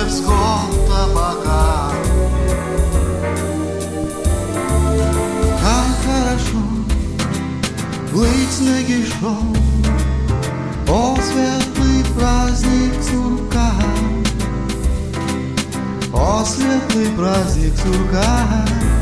морского табака. Как хорошо быть нагишом, о, светлый праздник сурка, о, светлый праздник сурка.